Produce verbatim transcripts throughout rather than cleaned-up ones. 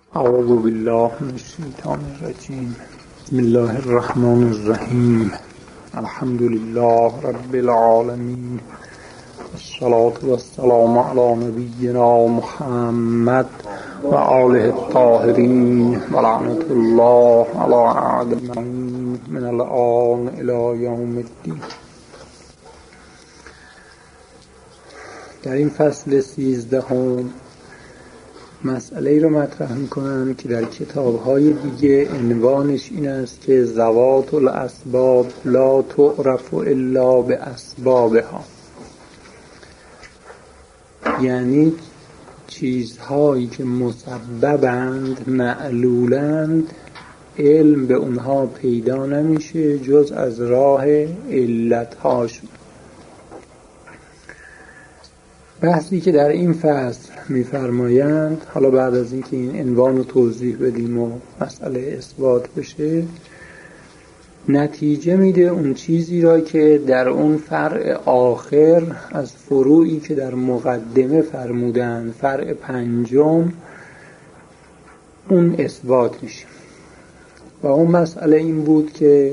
اعوذ بالله من الشیطان الرجیم. بسم الله الرحمن الرحیم. الحمد لله رب العالمین. الصلاة والسلام علی نبینا محمد و آله الطاهرین و لعنت الله علی اعدائهم من الآن الی یوم الدین. در این فصل سیزدهم مسئله رو مطرح میکنم که در کتاب‌های دیگه عنوانش این است که ذوات الاسباب لا تعرف الا باسبابها، یعنی چیزهایی که مسببند، معلولند، علم به اونها پیدا نمیشه جز از راه علتهاشون. بحثی که در این فصل می‌فرمایند، حالا بعد از اینکه این عنوان رو توضیح بدیم و مسئله اثبات بشه، نتیجه میده اون چیزی را که در اون فرع آخر از فروعی که در مقدمه فرمودند، فرع پنجم، اون اثبات میشه. و اون مسئله این بود که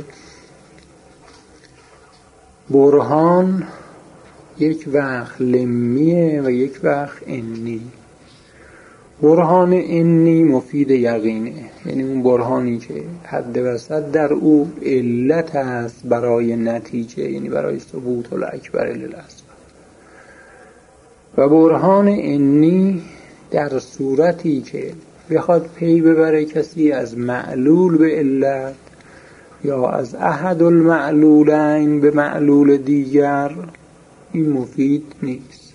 برهان یک وقت لمیه و یک وقت انی. برهان انی مفید یقینه، یعنی اون برهانی که حد وسط در او علت است برای نتیجه، یعنی برای ثبوت الاکبر للاسباب. و برهان انی در صورتی که بخواد پی ببره کسی از معلول به علت یا از احد المعلولین به معلول دیگر، این مفید نیست.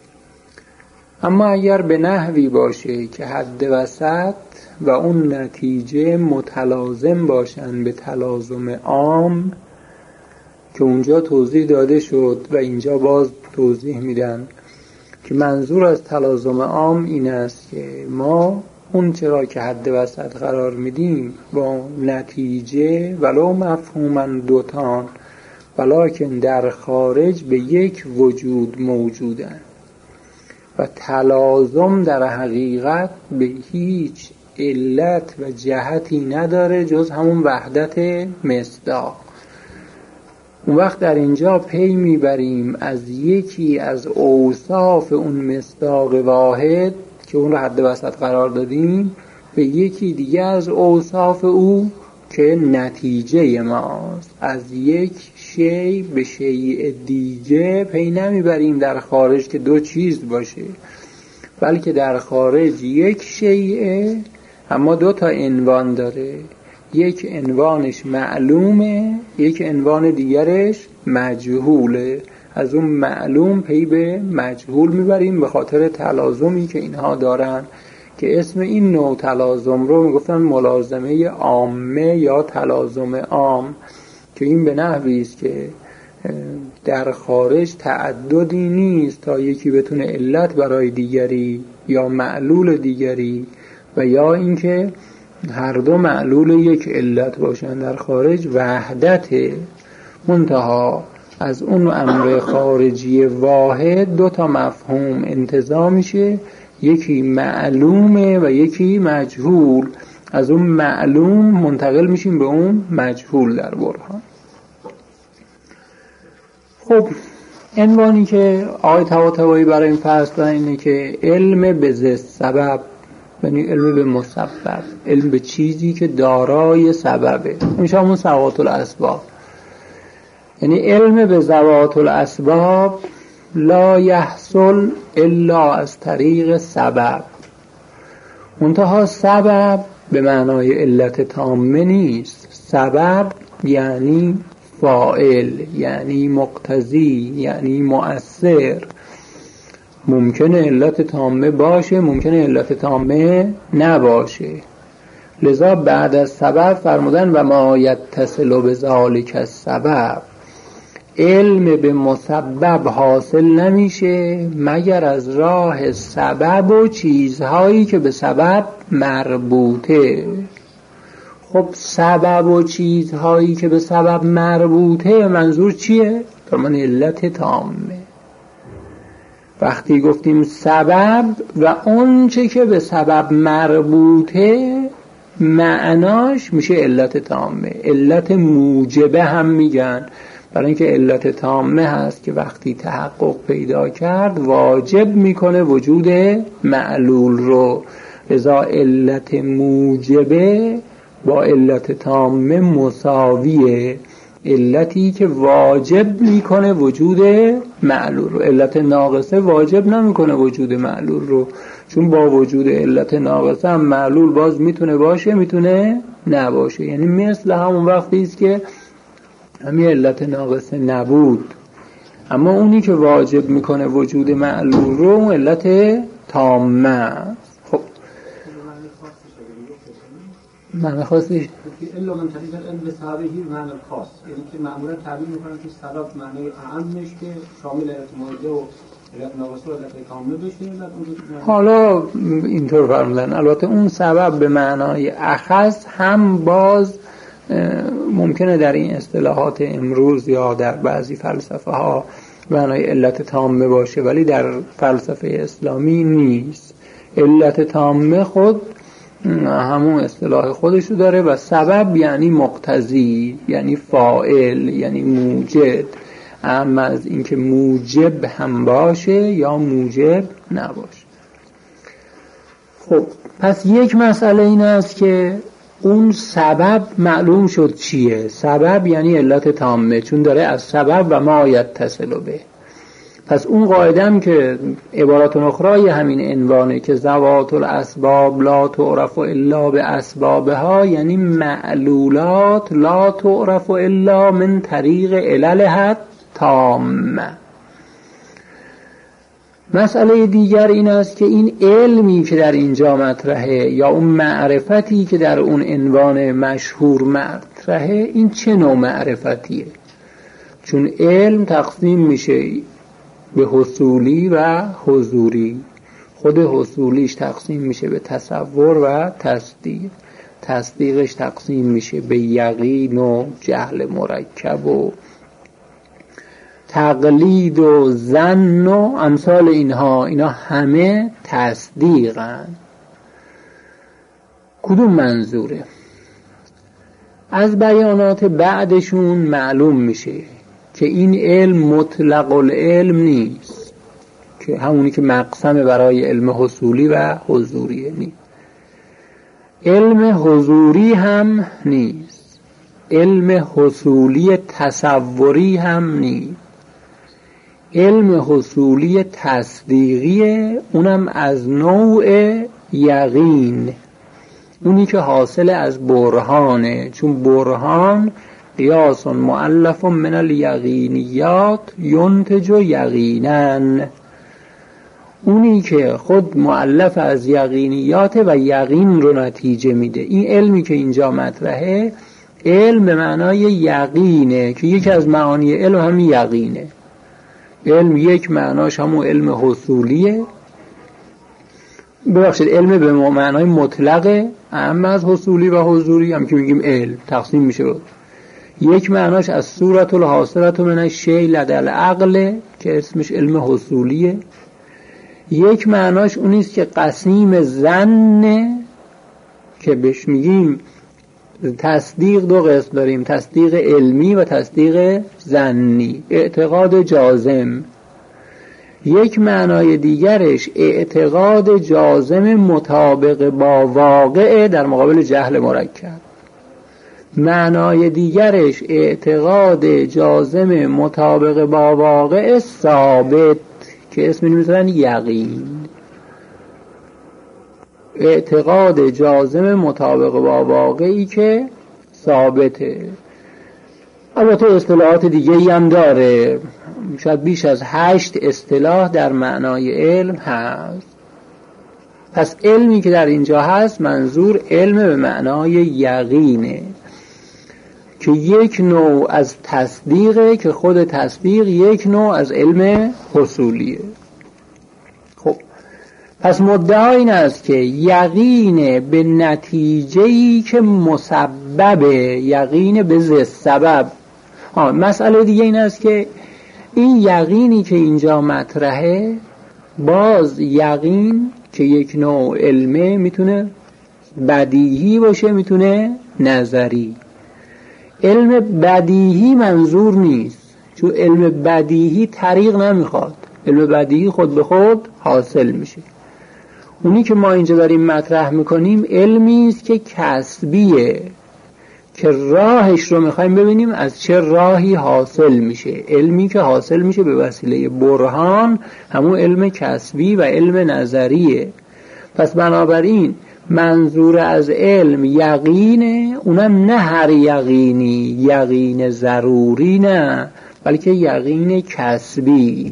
اما اگر به نحوی باشه که حد وسط و اون نتیجه متلازم باشن به تلازم عام، که اونجا توضیح داده شد و اینجا باز توضیح میدن که منظور از تلازم عام این است که ما اون چرا که حد وسط قرار میدیم با نتیجه ولو مفهوماً دوتان ولیکن در خارج به یک وجود موجودن و تلازم در حقیقت به هیچ علت و جهتی نداره جز همون وحدت مصداق. اون وقت در اینجا پی میبریم از یکی از اوصاف اون مصداق واحد که اون رو حد وسط قرار دادیم به یکی دیگه از اوصاف او که نتیجه ماست. از یک شیء به شیء دیگه پی نمیبریم در خارج که دو چیز باشه، بلکه در خارج یک شیء اما دو تا عنوان داره، یک عنوانش معلومه، یک عنوان دیگرش مجهوله. از اون معلوم پی به مجهول میبریم به خاطر تلازمی که اینها دارن، که اسم این نوع تلازم رو میگفتن ملازمه عامه یا تلازم عام، که این به نحوی است که در خارج تعددی نیست تا یکی بتونه علت برای دیگری یا معلول دیگری و یا اینکه هر دو معلول یک علت باشن. در خارج وحدت منتها از اون امر خارجی واحد دو تا مفهوم انتزاع میشه، یکی معلومه و یکی مجهول. از اون معلوم منتقل میشیم به اون مجهول در برهان. خب عنوانی که آقای طباطبایی برای این فصل اینه که علم به ذات سبب، یعنی علم به مسبب، علم به چیزی که دارای سببه. میشه همون ذوات الاسباب، یعنی علم به ذوات الاسباب لا یحصل الا از طریق سبب. منتها سبب به معنای علت تامه نیست. سبب یعنی فاعل، یعنی مقتضی، یعنی مؤثر. ممکنه علت تامه باشه، ممکنه علت تامه نباشه. لذا بعد از سبب فرمودن و ما یتصل بذالک السبب، علم به مسبب حاصل نمیشه مگر از راه سبب و چیزهایی که به سبب مربوطه. خب سبب و چیزهایی که به سبب مربوطه منظور چیه؟ فرمان علت تامه. وقتی گفتیم سبب و اون چه که به سبب مربوطه معناش میشه علت تامه. علت موجبه هم میگن، برای اینکه علت تامه هست که وقتی تحقق پیدا کرد واجب میکنه وجود معلول رو. لذا علت موجبه با علت تامه مساویه، علتی که واجب میکنه وجود معلول رو. علت ناقصه واجب نمیکنه وجود معلول رو، چون با وجود علت ناقصه هم معلول باز میتونه باشه میتونه نباشه. یعنی مثل همون وقتی است که همین علت ناقصه نبود، اما اونی که واجب میکنه وجود معلول رو اون علت تامه. خب معنی خاصش الا من طریق علم به سببه معنی خاص، یعنی که معمولا تعبیر میکنن که سبب معنی اعمش که شامل علت موجه و علت ناقصه و علت تامه بشه. حالا اینطور فرمودن. البته اون سبب به معنای اخص هم باز ممکنه در این اصطلاحات امروز یا در بعضی فلسفه ها معنای علت تامه باشه، ولی در فلسفه اسلامی نیست. علت تامه خود همون اصطلاح خودشو داره و سبب یعنی مقتضی، یعنی فاعل، یعنی موجد، اما از اینکه موجب هم باشه یا موجب نباشه. خب پس یک مسئله این است که اون سبب معلوم شد چیه. سبب یعنی علت تامه، چون داره از سبب و ما یتصل به. پس اون قاعده هم که عبارات اخرای همین عنوانه که ذوات الاسباب لا تعرف الا باسبابها، یعنی معلولات لا تعرف الا من طریق عللها تامه. مسئله دیگر این است که این علمی که در اینجا مطرحه یا اون معرفتی که در اون عنوان مشهور مطرحه، این چه نوع معرفتیه؟ چون علم تقسیم میشه به حصولی و حضوری. خود حصولیش تقسیم میشه به تصور و تصدیق، تصدیقش تقسیم میشه به یقین و جهل مرکب و تقلید و ظن و امثال اینها. اینا همه تصدیقن. کدوم منظوره؟ از بیانات بعدشون معلوم میشه که این علم مطلق العلم نیست، که همونی که مقسم برای علم حصولی و حضوریه نیست. علم حضوری هم نیست، علم حصولی تصوری هم نیست. علم حصولی تصدیقیه، اونم از نوع یقین، اونی که حاصل از برهانه، چون برهان قیاس مؤلف من الیقینیات ینتج یقینا، اونی که خود مؤلف از یقینیات و یقین رو نتیجه میده. این علمی که اینجا مطرحه علم به معنای یقینه که یکی از معانی علم همین یقینه. علم یک معناش همون علم حصولیه، ببخشید علم به معنای مطلقه، اما از حصولی و حضوری هم که میگیم علم تقسیم میشه. یک معناش از صورت الحاصلت من الشیء لدى العقل که اسمش علم حصولیه. یک معناش اونیست که قسیم ظن که بهش میگیم تصدیق. دو قسم داریم، تصدیق علمی و تصدیق ظنی، اعتقاد جازم. یک معنای دیگرش اعتقاد جازم مطابق با واقع در مقابل جهل مرکب. معنای دیگرش اعتقاد جازم مطابق با واقع ثابت که اسم می‌ذارن یقین. اعتقاد جازم مطابق با واقعی که ثابته. البته اصطلاحات دیگه‌ای هم داره، شاید بیش از هشت اصطلاح در معنای علم هست. پس علمی که در اینجا هست منظور علم به معنای یقینه که یک نوع از تصدیقه، که خود تصدیق یک نوع از علم حصولیه. خب پس مدعا این است که یقین به نتیجه‌ای که مسببه، یقین به ذی سبب. مسئله دیگه این است که این یقینی که اینجا مطرحه باز یقین که یک نوع علمه میتونه بدیهی باشه، میتونه نظری. علم بدیهی منظور نیست، چون علم بدیهی طریق نمیخواد، علم بدیهی خود به خود حاصل میشه. اونی که ما اینجا داریم مطرح میکنیم علمی است که کسبیه، که راهش رو میخوایم ببینیم از چه راهی حاصل میشه. علمی که حاصل میشه به وسیله برهان همون علم کسبی و علم نظریه. پس بنابراین منظور از علم یقینه، اونم نه هر یقینی، یقین ضروری نه، بلکه یقین کسبی.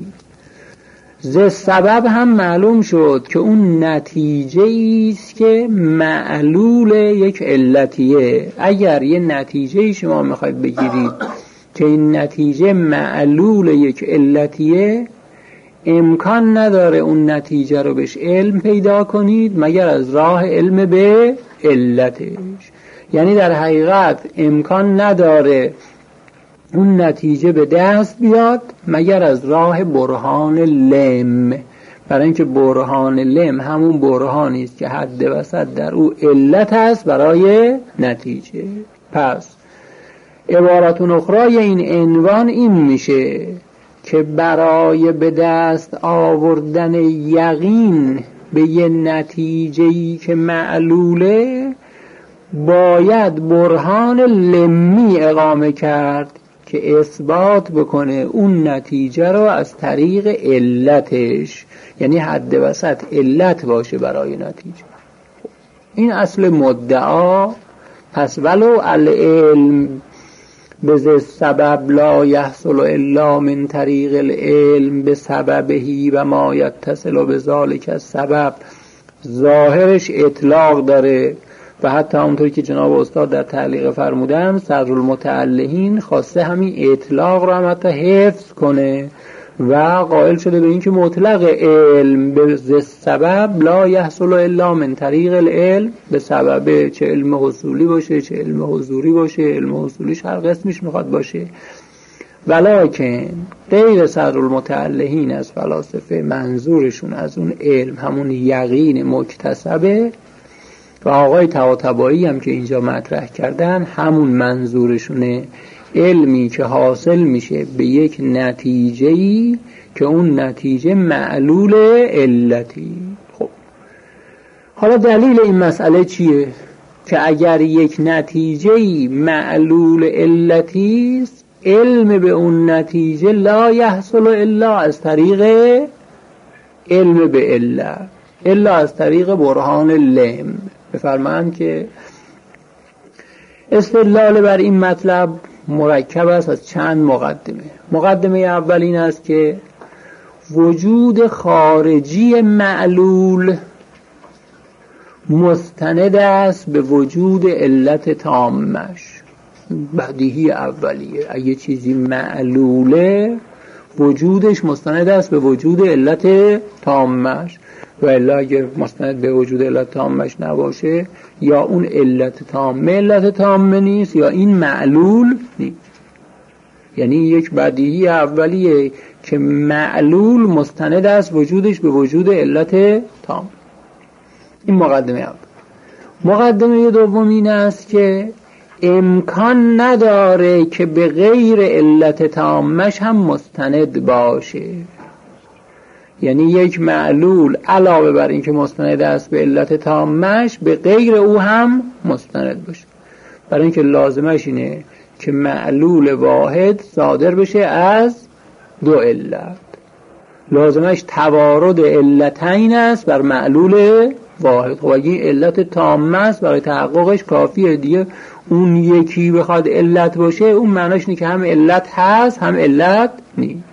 ز سبب هم معلوم شد که اون نتیجه ایست که معلول یک علتیه. اگر یه نتیجه شما میخواید بگیرید که این نتیجه معلول یک علتیه، امکان نداره اون نتیجه رو بهش علم پیدا کنید مگر از راه علم به علتش. یعنی در حقیقت امکان نداره اون نتیجه به دست بیاد مگر از راه برهان لم، برای اینکه برهان لم همون برهانی است که حد وسط در او علت است برای نتیجه. پس عبارتون اخرای این عنوان این میشه که برای به دست آوردن یقین به یه نتیجه‌ای که معلوله باید برهان لمی اقامه کرد که اثبات بکنه اون نتیجه رو از طریق علتش، یعنی حد وسط علت باشه برای نتیجه. این اصل مدعا. پس ولو العلم به سبب لا یحصل الا من طریق العلم به سببهی و ما یتصل به ذالک السبب، ظاهرش اطلاق داره و حتی همونطوری که جناب استاد در تعلیق فرمودن صدرالمتعلهین خواسته همین اطلاق رو هم حتی حفظ کنه و قائل شده به این که مطلق علم به سبب لا یحصل الا من طریق العلم، به سبب چه علم حصولی باشه چه علم حضوری باشه، علم حصولیش هر قسمش میخواد باشه. ولکن غیر صدرالمتعلهین از فلاسفه منظورشون از اون علم همون یقین مکتسبه و آقای طباطبایی هم که اینجا مطرح کردن همون منظورشونه، علمی که حاصل میشه به یک نتیجه‌ای که اون نتیجه معلول علتی. خب حالا دلیل این مسئله چیه؟ که اگر یک نتیجه‌ای معلول علتی است، علم به اون نتیجه لا یحصل الا از طریق علم به علت، الا از طریق برهان لم. بفرمایند که استدلال بر این مطلب مرکب است از چند مقدمه. مقدمه اول این است که وجود خارجی معلول مستند است به وجود علت تامش. بدیهی اولیه، اگه چیزی معلوله وجودش مستند است به وجود علت تامش، و الا اگه مستند به وجود علت تامش نباشه یا اون علت تامه علت تامه نیست یا این معلول نیست. یعنی یک بدیهی اولیه که معلول مستند است وجودش به وجود علت تام. این مقدمه اول. مقدمه دوم این است که امکان نداره که به غیر علت تامش هم مستند باشه. یعنی یک معلول علاوه بر این که مستند است به علت تامش به غیر او هم مستند باشه، برای اینکه لازمش اینه که معلول واحد صادر بشه از دو علت. لازمش توارد علتین است بر معلول واحد. خب اگه علت تامه است برای تحققش کافیه دیگه. اون یکی بخواد علت باشه اون معناش اینه که هم علت هست هم علت نیست.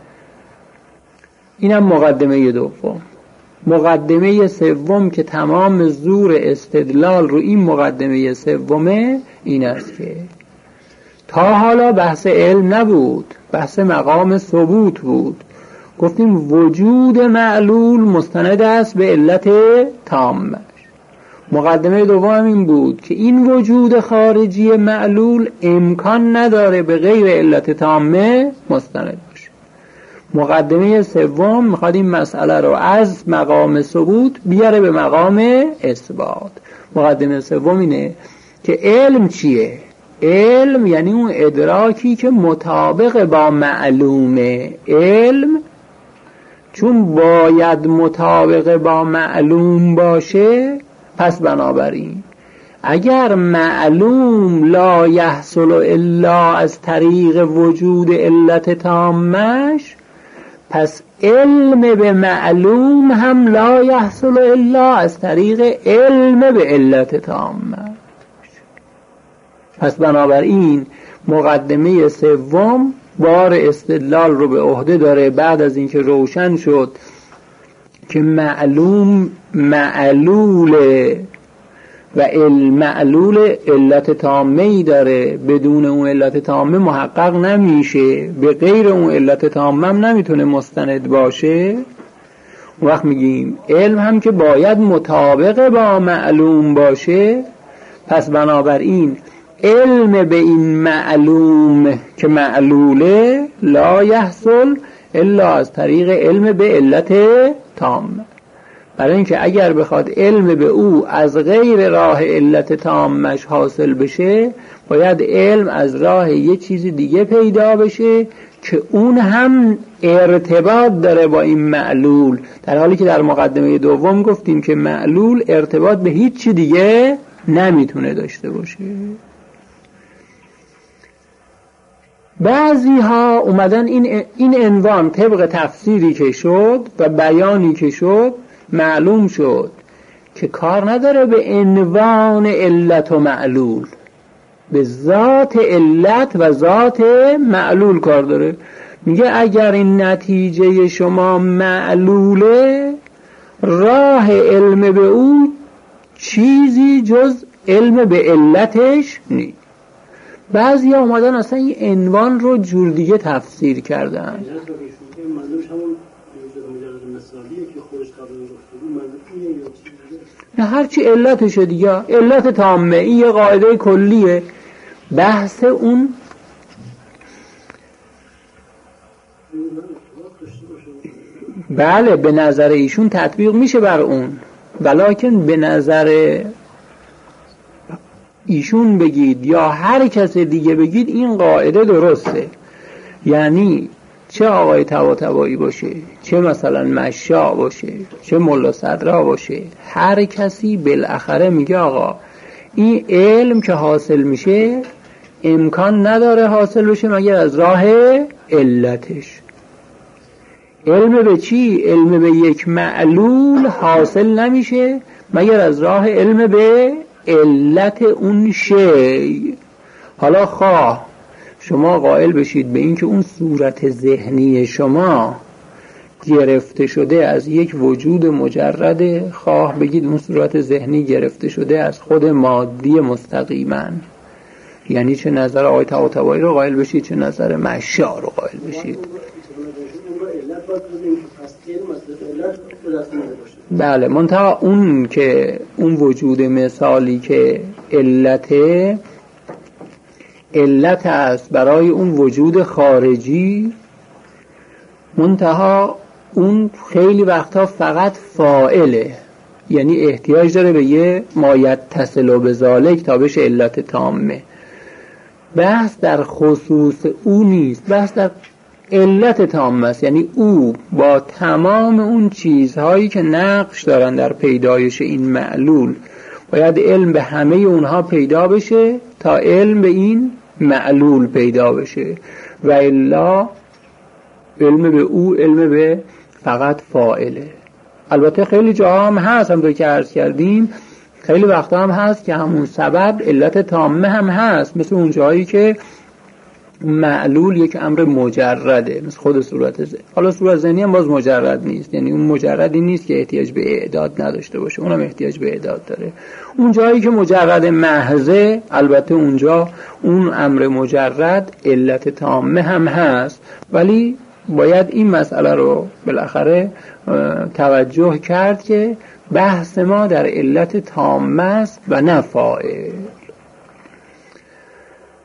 اینم مقدمه دوم. مقدمه سوم که تمام زور استدلال رو این مقدمه سومه این است که تا حالا بحث علم نبود، بحث مقام ثبوت بود. گفتیم وجود معلول مستند است به علت تامش. مقدمه دوم این بود که این وجود خارجی معلول امکان نداره به غیر علت تامه مستند باشه. مقدمه سوم میخواد این مسئله رو از مقام ثبوت بیاره به مقام اثبات. مقدمه سوم اینه که علم چیه؟ علم یعنی اون ادراکی که مطابق با معلومه. علم چون باید مطابق با معلوم باشه، پس بنابراین اگر معلوم لا یحصل الا از طریق وجود علت تامش، پس علم به معلوم هم لا یحصل الا از طریق علم به علت تامش. پس بنابراین مقدمه سوم بار استدلال رو به عهده داره بعد از اینکه روشن شد که معلوم معلوله و المعلول علت تامه‌ای داره، بدون اون علت تامه محقق نمیشه، به غیر اون علت تامه هم نمیتونه مستند باشه. اون وقت میگیم علم هم که باید مطابق با معلوم باشه، پس بنابراین علم به این معلوم که معلوله لا یحصل الا از طریق علم به علت تامه. برای اینکه اگر بخواد علم به او از غیر راه علت تامش حاصل بشه، باید علم از راه یه چیز دیگه پیدا بشه که اون هم ارتباط داره با این معلول، در حالی که در مقدمه دوم گفتیم که معلول ارتباط به هیچ چی دیگه نمیتونه داشته باشه. بعضی ها اومدن این این عنوان طبق تفسیری که شد و بیانی که شد معلوم شد که کار نداره به عنوان علت و معلول، به ذات علت و ذات معلول کار داره. میگه اگر این نتیجه شما معلوله، راه علم به او چیزی جز علم به علتش نیست. بعضی ها اومدن اصلا این عنوان رو جور دیگه تفسیر کردن. نه هرچی علتشه دیگه، علت تامه، این یه قاعده کلیه. بحث اون بله به نظر ایشون تطبیق میشه بر اون، ولیکن به نظر ایشون بگید یا هر کس دیگه بگید این قاعده درسته. یعنی چه آقای طباطبایی باشه، چه مثلا مشا باشه، چه ملا صدرا باشه، هر کسی بالاخره میگه آقا این علم که حاصل میشه امکان نداره حاصل بشه مگر از راه علتش. علم به چی؟ علم به یک معلول حاصل نمیشه مگر از راه علم به علت اون شی. حالا خواه شما قائل بشید به این که اون صورت ذهنی شما گرفته شده از یک وجود مجرد، خواه بگید اون صورت ذهنی گرفته شده از خود مادی مستقیما، یعنی چه نظر آقای طباطبایی رو قائل بشید چه نظر مشا رو قائل بشید. بله منتها اون که اون وجود مثالی که علت علت است برای اون وجود خارجی، منتها اون خیلی وقتا فقط فاعله، یعنی احتیاج داره به یه ما یتصل بذالک تا بشه علت تامه. بحث در خصوص او نیست، بحث در علت تامه است، یعنی او با تمام اون چیزهایی که نقش دارن در پیدایش این معلول باید علم به همه اونها پیدا بشه تا علم به این معلول پیدا بشه، و الا علم به او علم به فقط فاعله. البته خیلی جاها هم هست، هم که عرض کردیم خیلی وقتا هم هست که همون سبب علت تامه هم هست، مثل اون جایی که معلول یک امر مجرده مثل خود صورت ذهنی. حالا صورت ذهنی هم باز مجرد نیست، یعنی اون مجردی نیست که احتیاج به اعداد نداشته باشه، اونم احتیاج به اعداد داره. اون جایی که مجرد محضه، البته اونجا اون امر مجرد علت تامه هم هست، ولی باید این مسئله رو بالاخره توجه کرد که بحث ما در علت تامه است و نه فاعل.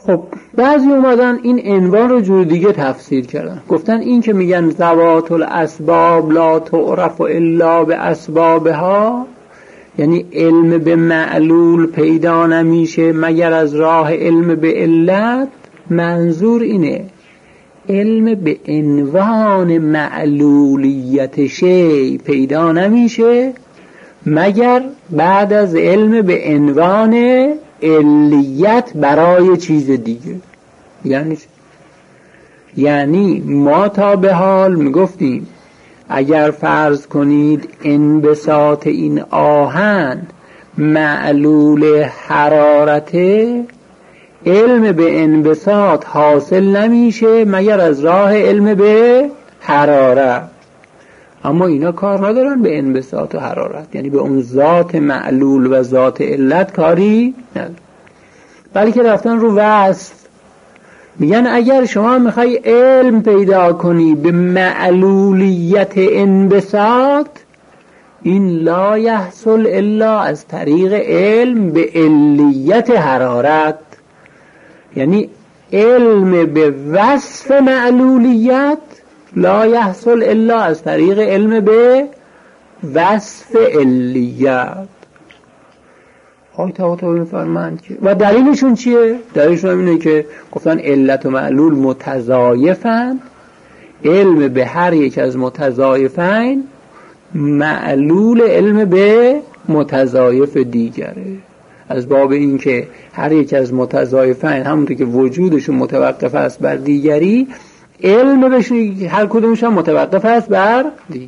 خب بعضی اومدن این عنوان رو جور دیگه تفسیر کردن، گفتن این که میگن ذوات الاسباب لا تعرف الا به اسبابها، یعنی علم به معلول پیدا نمیشه مگر از راه علم به علت، منظور اینه علم به عنوان معلولیت شی پیدا نمیشه مگر بعد از علم به عنوان علیت برای چیز دیگه. یعنی یعنی ما تا به حال میگفتیم اگر فرض کنید انبساط این آهن معلول حرارته، علم به انبساط حاصل نمیشه مگر از راه علم به حرارت. اما اینا کار ندارن به انبساط و حرارت، یعنی به اون ذات معلول و ذات علت کاری ندارن، بلکه رفتن رو وصف. میگن اگر شما میخوای علم پیدا کنی به معلولیت انبساط، این لا یحصل الا از طریق علم به علیت حرارت، یعنی علم به وصف معلولیت لا یحصل الا از طریق علم به وصف علیت. های تواتر میفرمند که و دلیلشون چیه؟ دلیلشون اینه که گفتن علت و معلول متضایفن، علم به هر یک از متضایفین معلول علم به متضایف دیگره، از باب این که هر یک از متضایفین همونطور که وجودشون متوقف است بر دیگری، علم بهشون هر کدومشون متوقف است بر دیگری.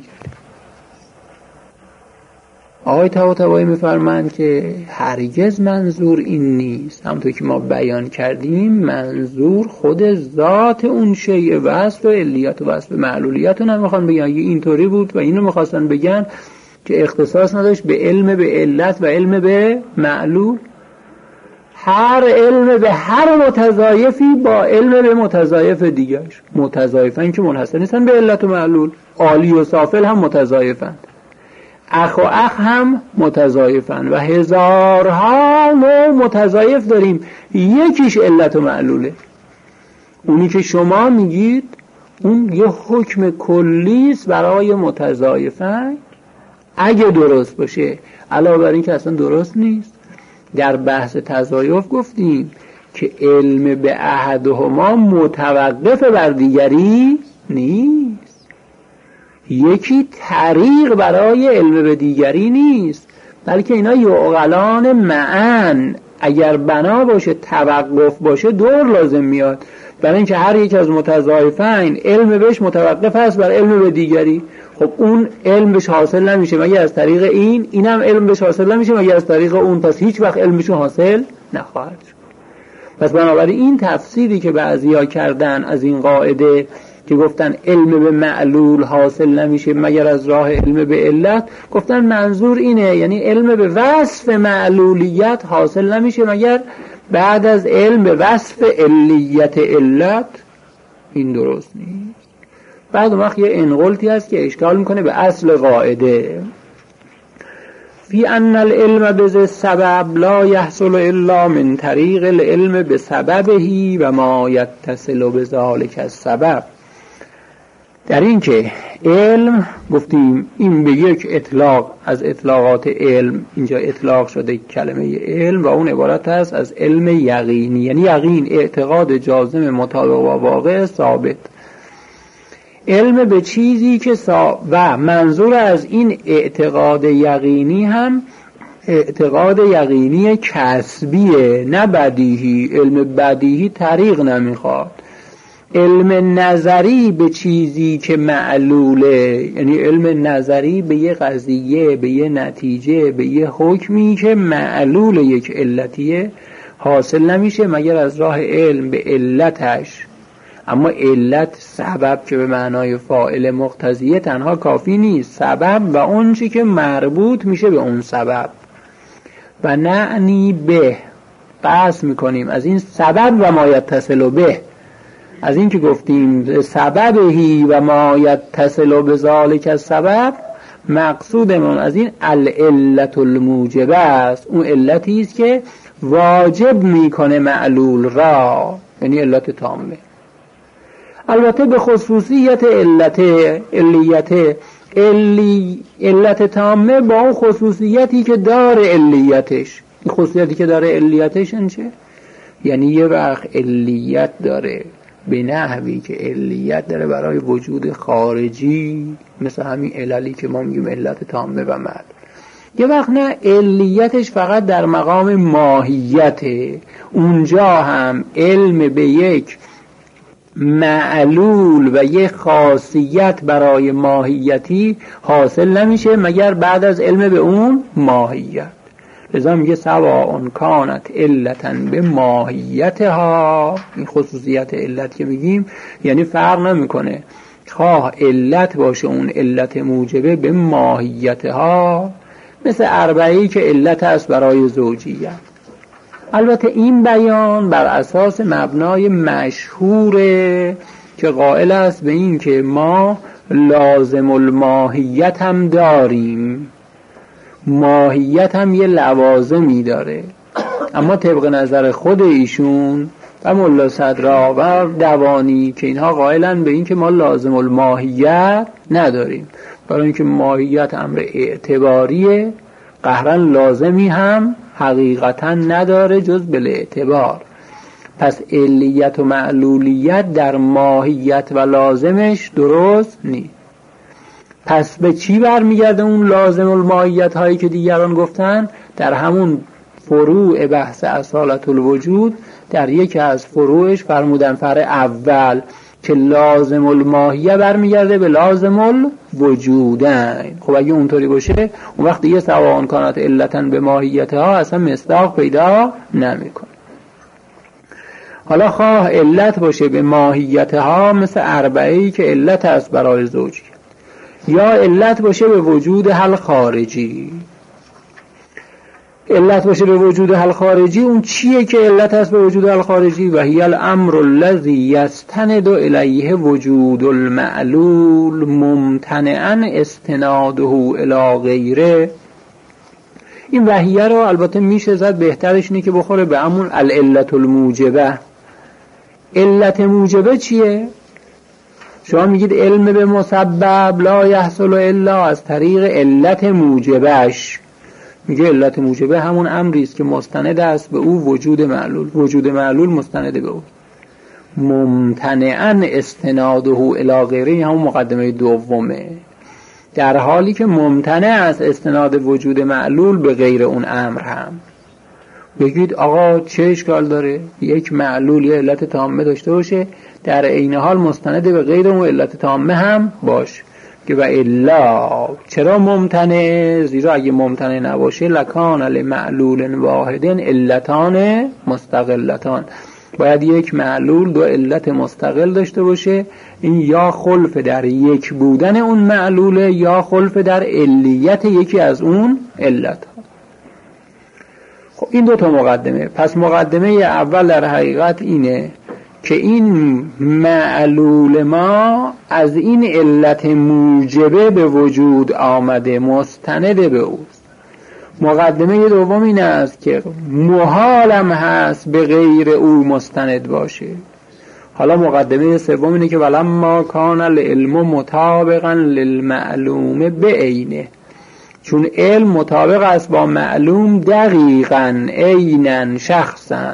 آقای طباطبایی میفرمایند که هرگز منظور این نیست، همونطور که ما بیان کردیم منظور خود ذات اون شیء وصف و علیت و وصف معلولیت رو نمیخوان بگن. اگه اینطوری بود و اینو میخواستن بگن که اختصاص نداشت به علم به علت و علم به معلول، هر علم به هر متضایفی با علم به متضایف دیگرش، متضایفن که منحصر نیستن به علت و معلول، عالی و سافل هم متضایفن، اخ و اخ هم متضایفن و هزارها نوع متضایف داریم، یکیش علت و معلوله. اونی که شما میگید اون یه حکم کلیست برای متضایفن اگه درست باشه، علاوه بر این که اصلا درست نیست. در بحث تضایف گفتیم که علم به احدهما متوقف بر دیگری نیست، یکی طریق برای علم به دیگری نیست، بلکه اینا یعقلان معن، اگر بنا باشه توقف باشه دور لازم میاد، برای اینکه هر یک از متضایفین علم بهش متوقف است بر علم به دیگری. خب اون علم بهش حاصل نمیشه مگر از طریق این، اینم علم بهش حاصل نمیشه مگر از طریق اون، پس هیچ وقت علمشون حاصل نخواهد شد. پس بنابراین این تفسیری که بعضیا کردن از این قاعده که گفتن علم به معلول حاصل نمیشه مگر از راه علم به علت، گفتن منظور اینه، یعنی علم به وصف معلولیت حاصل نمیشه مگر بعد از علم به وصف علیت علت. این درست نیست. بعد وقت یه انقلتی هست که اشکال میکنه به اصل قاعده، فی ان العلم بذ سبب لا یحصل الا من طریق العلم بسببه و ما یتصل بذلک السبب. در این که علم گفتیم این به یک اطلاق از اطلاقات علم اینجا اطلاق شده کلمه علم و اون عبارت است از علم یقینی، یعنی یقین، اعتقاد جازم مطابق با واقع ثابت. علم به چیزی که سا... و منظور از این اعتقاد یقینی هم اعتقاد یقینی کسبیه نه بدیهی. علم بدیهی طریق نمیخواد. علم نظری به چیزی که معلوله، یعنی علم نظری به یه قضیه، به یه نتیجه، به یه حکمی که معلول یک علتیه حاصل نمیشه مگر از راه علم به علتش. اما علت سبب که به معنای فاعل مقتضیه تنها کافی نیست، سبب و اون چی که مربوط میشه به اون سبب. و نعنی به قصد میکنیم از این سبب و ما یتصل به، از این که گفتیم سببهی و ما یتصل بذالک السبب، مقصودمون از این العلت الموجبه است، اون علتی است که واجب میکنه معلول را، یعنی علت تامه. البته به خصوصیت علت علیت علی علت تامه با اون خصوصیتی که داره علیتش. این خصوصیتی که داره علیتش این چه؟ یعنی یه وقت علیت داره به نحوی که علیت داره برای وجود خارجی، مثل همین عللی که ما میگیم علت تامه و معلول. یه وقت نه، علیتش فقط در مقام ماهیته، اونجا هم علم به یک معلول و یک خاصیت برای ماهیتی حاصل نمیشه مگر بعد از علم به اون ماهیت. لذا میگه سواء کانت علتا به ماهیتها، این خصوصیت علت که میگیم یعنی فرق نمیکنه خواه علت باشه اون علت موجبه به ماهیتها، مثل اربعه‌ای که علت است برای زوجیت. البته این بیان بر اساس مبنای مشهوره که قائل است به این که ما لازم الماهیت هم داریم، ماهیت هم یه لوازمی داره، اما طبق نظر خود ایشون و ملا صدرا و دوانی که اینها قائلن به این که ما لازم الماهیت نداریم، برای اینکه ماهیت امر اعتباریه، قهرن لازمی هم حقیقتا نداره جز بالاعتبار. پس علیت و معلولیت در ماهیت و لازمش درست نیست. پس به چی برمیگرده اون لازم الماهیت هایی که دیگران گفتن؟ در همون فروع بحث اصالت الوجود در یکی از فروعش فرمودن فرع اول که لازم الماهیه برمیگرده به لازم الوجودن. خب اگه اونطوری باشه اون وقت دیگه سواء کانت علتا به ماهیتها اصلا مصداق پیدا نمیکنه. حالا خواه علت باشه به ماهیتها مثل اربعه‌ای که علت است برای زوجی، یا علت باشه به وجود حل خارجی. علت باشه به وجود حل خارجی، اون چیه که علت هست به وجود حل خارجی؟ و هی الامر الذی یستند الیه وجود المعلول ممتنعا استناده الی غیره. این وحیه رو البته میشه زد، بهترش اینه که بخوره به همون العلت الموجبه. علت موجبه چیه؟ شما میگید علم به مسبب لا یحصل الا از طریق علت موجبش. میگه علت موجبه همون امری است که مستند است به او وجود معلول، وجود معلول مستند به او. ممتنعا استناده الی غیره همون مقدمه دومه، در حالی که ممتنع است استناد وجود معلول به غیر اون امر هم. بگید آقا چه اشکال داره یک معلول یه علت تامه داشته باشه در عین حال مستند به غیر اون علت تامه هم باشه؟ که و الا چرا ممتنع؟ زیرا اگه ممتنع نباشه لکان لمعلول واحد علتان مستقلتان، باید یک معلول دو علت مستقل داشته باشه. این یا خلف در یک بودن اون معلوله یا خلف در علیت یکی از اون علت ها. خب این دو تا مقدمه. پس مقدمه اول در حقیقت اینه که این معلول ما از این علت موجبه به وجود آمده، مستند به اوست. مقدمه دوم این است که محالم هست به غیر او مستند باشه. حالا مقدمه سوم اینه که ولما کان العلم مطابقا للمعلوم بعینه، چون علم مطابق است با معلوم دقیقاً عیناً شخصاً،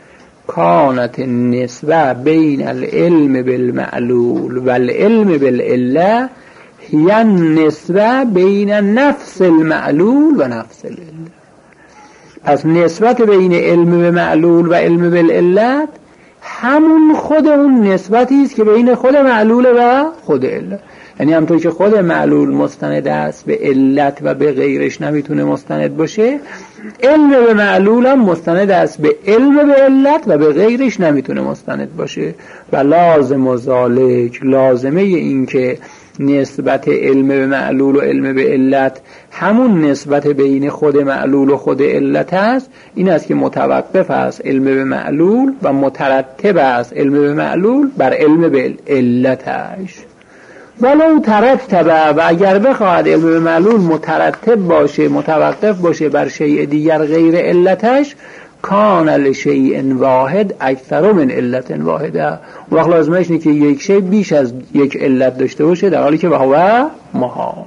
کانت النسبه بین العلم بالمعلول و العلم بالعله هی النسبه بین نفس المعلول و نفس العله. پس نسبت بین علم به معلول و علم بالعلت همون خود اون نسبتی است که بین خود معلول و خود علت. یعنی همطور که خود معلول مستند است به علت و به غیرش نمیتونه مستند باشه، علم به معلول هم مستند است به علم به علت و به غیرش نمیتونه مستند باشه. و لازم و ذالک، لازمه این که نسبت علم به معلول و علم به علت همون نسبت بین خود معلول و خود علت است، این است که متوقف است علم به معلول و مترتب است علم به معلول بر علم به علتش. ولو ترتب، و اگر بخواهد علم به معلول مترتب باشه، متوقف باشه بر شیء دیگر غیر علتش، کان لشیء واحد اکثر من علت واحده. وقت لازمش اینه که یک شی بیش از یک علت داشته باشه، در حالی که وهو محال.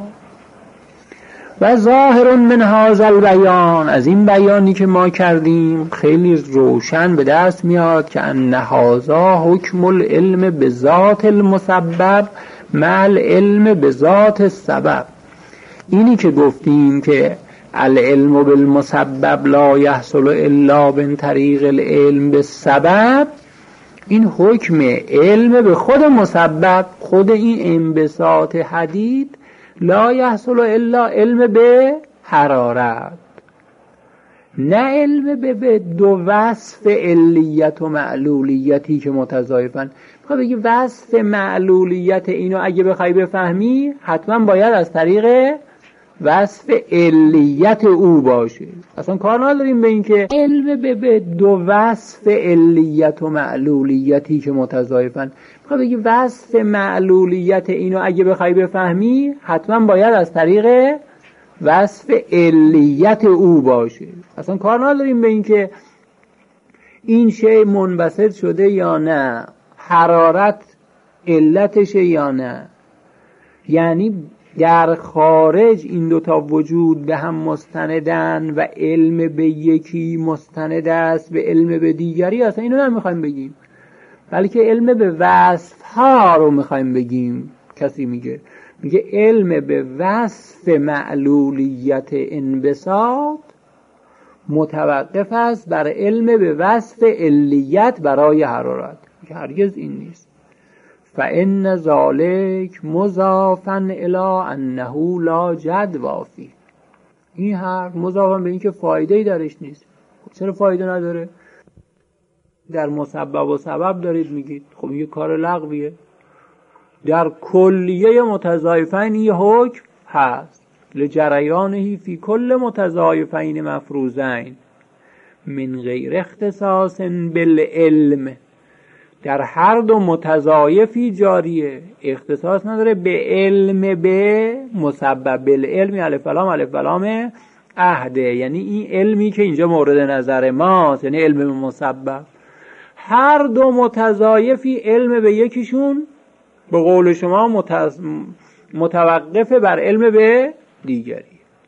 و ظاهر من هذا البیان، از این بیانی که ما کردیم خیلی روشن به دست میاد که ان هذا حکم العلم به ذات المسبب مع العلم به ذات السبب. اینی که گفتیم که العلم بالمسبب لا یحصل الا من طریق العلم بالسبب، این حکم علم به خود مسبب، خود این انبساط حدید، لا یحصل الا علم به حرارت، نه علم به, به دو وصف علیت و معلولیتی که متضایفن. میخوای بگی وصف معلولیت اینو اگه بخوای بفهمی حتما باید از طریق وصف علیت او باشه. اصلا کار نداریم به این که علم به, به دو وصف علیت و معلولیتی که متضایفن. میخوای بگی وصف معلولیت اینو اگه بخوای بفهمی حتما باید از طریق وصف علیت او باشه. اصلا کار نداریم به این که این شی منبسط شده یا نه، حرارت علتشه یا نه. یعنی در خارج این دوتا وجود به هم مستندن و علم به یکی مستند است به علم به دیگری. اصلا اینو نمیخوایم بگیم، بلکه علم به وصف ها رو میخوایم بگیم. کسی میگه میگه علم به وصف معلولیت انبساط متوقف است بر علم به وصف علیت برای حرارت، که هرگز این نیست. فإن ذلك مضافا الی انه لا جدوى فیه. این حرف مضافا به این که فایده‌ای درش نیست. خب چرا فایده نداره؟ در مسبب و سبب دارید میگید، خب این کار لغویه. در کلیه متضایفین یه حکم هست، لجریانه فی کل متضایفین مفروضین من غیر اختصاص بالعلم. در هر دو متضایفی جاریه، اختصاص نداره به علم به مسبب. بالعلم الف لام الف لام عهده، یعنی این علمی که اینجا مورد نظر ماست، یعنی علم به مسبب. هر دو متضایفی علم به یکیشون به قول شما متز... متوقف بر علم به دیگری.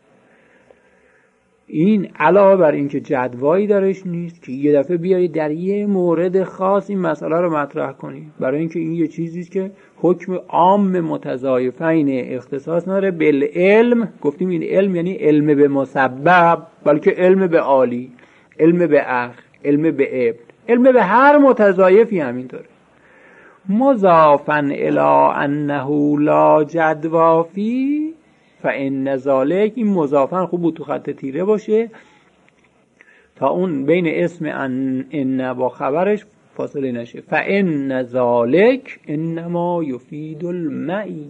این علاوه بر این که جدوایی درش نیست که یه دفعه بیایی در یه مورد خاص این مسئله رو مطرح کنی، برای اینکه این یه چیزیست که حکم عام متضایفین اختصاص نداره. بالعلم گفتیم این علم یعنی علم به مسبب، بلکه علم به عالی، علم به اخ، علم به ابن، علم به هر متضایفی همینطوره. مضافا الی انه لا جدوى فیه فإن ذلك، این مضافا خوب بود تو خط تیره باشه تا اون بین اسم ان, ان با خبرش فاصله نشه. فإن ذلك انما یفید المعیه.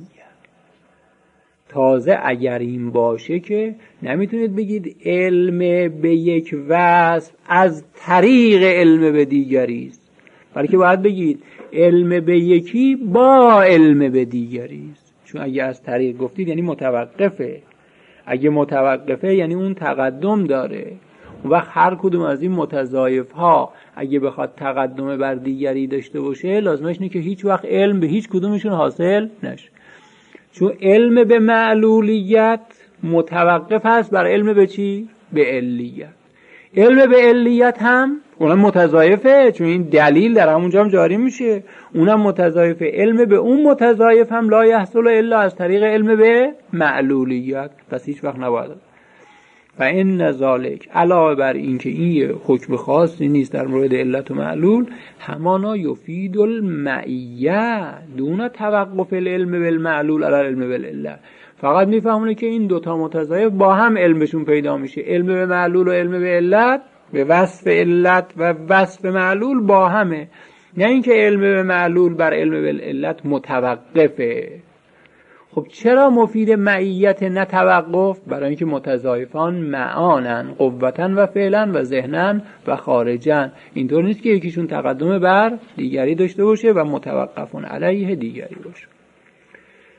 تازه اگر این باشه که نمیتونید بگید علم به یک وصف از طریق علم به دیگری است، بلکه باید بگید علم به یکی با علم به دیگری است. چون اگه از طریق گفتید یعنی متوقفه، اگه متوقفه یعنی اون تقدم داره. اون وقت هر کدوم از این متضایف ها اگه بخواد تقدم بر دیگری داشته باشه، لازمش اینه که هیچ وقت علم به هیچ کدومشون حاصل نشه. چون علم به معلولیت متوقف هست بر علم به چی؟ به علیت. علم به علیت هم اونم متضایفه، چون این دلیل در همونجا هم جاری میشه، اونم متضایفه. علم به اون متضایف هم لا یحصل الا از طریق علم به معلولیت، پس هیچ وقت نباید. فإن ذلك، علاوه بر این که این یه حکم خاصی نیست در مورد علت و معلول، همانا یفید المعیه دون توقف العلم بالمعلول علی العلم بالعلت. فقط میفهمونه که این دوتا متضایف با هم علمشون پیدا میشه، علم به معلول و علم به علت، به وصف علت و وصف معلول با همه، نه اینکه علم به معلول بر علم به علت متوقفه. خب چرا مفید معیت نه توقف؟ برای اینکه متضایفان معانن، قوتن و فعلا و ذهنن و خارجن. اینطور نیست که یکیشون تقدم بر دیگری داشته باشه و متوقفون علیه دیگری باشه.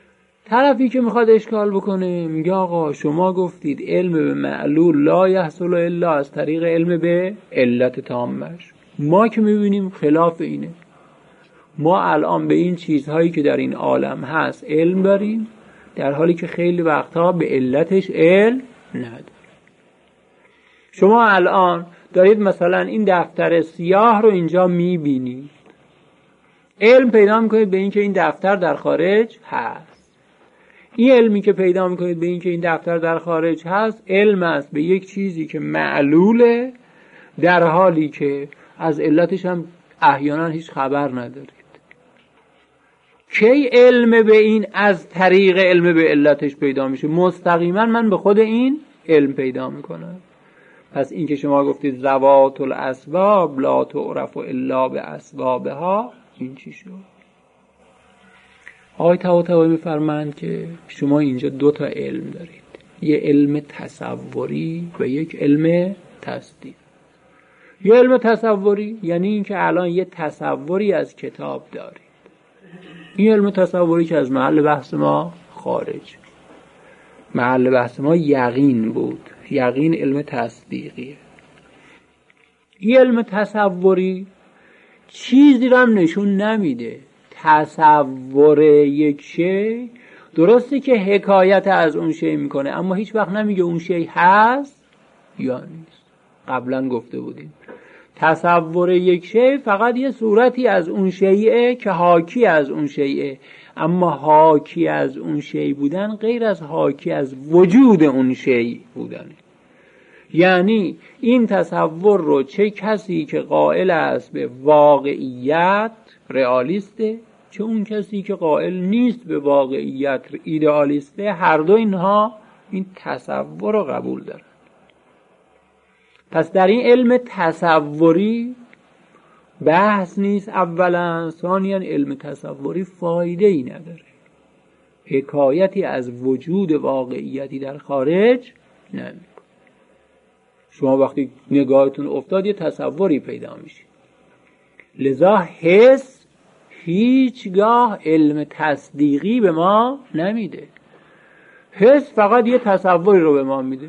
طرفی که میخواد اشکال بکنه میگه آقا شما گفتید علم به معلول لا یحصل الا از طریق علم به علت تامش. ما که میبینیم خلاف اینه. ما الان به این چیزهایی که در این عالم هست علم داریم، در حالی که خیلی وقتها به علتش علم نداریم. شما الان دارید مثلا این دفتر سیاه رو اینجا میبینید، علم پیدا میکنید به این که این دفتر در خارج هست. این علمی که پیدا میکنید به این که این دفتر در خارج هست علم است به یک چیزی که معلوله، در حالی که از علتش هم احیانا هیچ خبر ندارید. کی علم به این از طریق علم به علتش پیدا میشه؟ مستقیما من به خود این علم پیدا میکنم. پس این که شما گفتید ذوات الاسباب لا تعرف الا باسبابها، این چی شد؟ آقای طباطبایی میفرمایند که شما اینجا دو تا علم دارید، یه علم تصوری و یک علم تصدیق. یه علم تصوری یعنی این که الان یه تصوری از کتاب دارید، این علم تصوری که از محل بحث ما خارج. محل بحث ما یقین بود، یقین علم تصدیقیه. این علم تصوری چیزی رو هم نشون نمیده. تصور یک شی درسته که حکایت از اون شی میکنه، اما هیچ وقت نمیگه اون شی هست یا نیست. قبلا گفته بودیم تصور یک شی فقط یه صورتی از اون شیئه که حاکی از اون شیئه، اما حاکی از اون شی بودن غیر از حاکی از وجود اون شی بودنه. یعنی این تصور رو چه کسی که قائل است به واقعیت رئالیسته، چه اون کسی که قائل نیست به واقعیت ایدئالیسته، هر دو اینها این تصور رو قبول دارن. پس در این علم تصوری بحث نیست اولا، ثانیاً علم تصوری فایده ای نداره، حکایتی از وجود واقعیتی در خارج نمیکنه. شما وقتی نگاهتون افتاد یه تصوری پیدا میشه. لذا حس هیچگاه علم تصدیقی به ما نمیده، حس فقط یه تصوری رو به ما میده.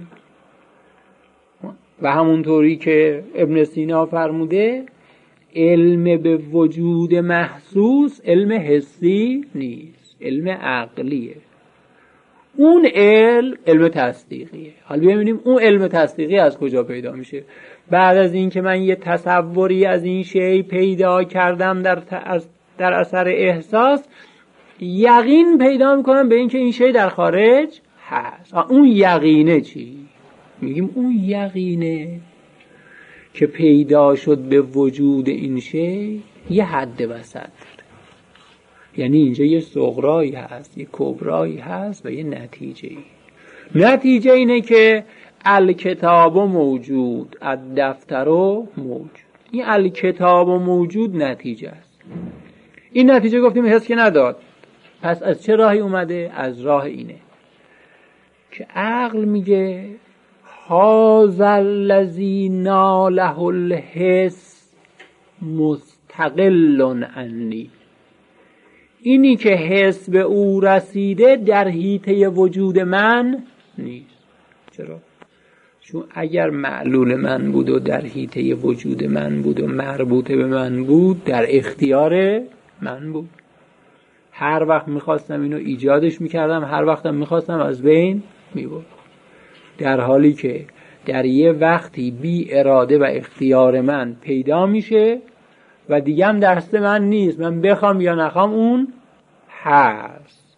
و همونطوری که ابن سینا فرموده علم به وجود محسوس علم حسی نیست، علم عقلیه. اون علم علم تصدیقیه. حالا ببینیم اون علم تصدیقی از کجا پیدا میشه. بعد از این که من یه تصوری از این شی پیدا کردم در در اثر احساس، یقین پیدا میکنم به این که این شی در خارج هست. اون یقینه چی؟ میگیم اون یقینه که پیدا شد به وجود این شی یه حد وسط داره. یعنی اینجا یه صغرایی هست، یه کبرایی هست و یه نتیجه ای. نتیجه اینه که الکتاب موجود، الدفتر موجود. این الکتاب موجود نتیجه است. این نتیجه گفتیم حس که نداد. پس از چه راهی اومده؟ از راه اینه که عقل میگه هذا الذی ناله الحس مستقل عنی. اینی که حس به او رسیده در حیطه وجود من نیست. چرا؟ چون اگر معلول من بود و در حیطه وجود من بود و مربوط به من بود، در اختیار من بود. هر وقت میخواستم اینو ایجادش میکردم، هر وقتم میخواستم از بین میبرد. در حالی که در یه وقتی بی اراده و اختیار من پیدا میشه و دیگه هم دست من نیست، من بخوام یا نخوام اون هست.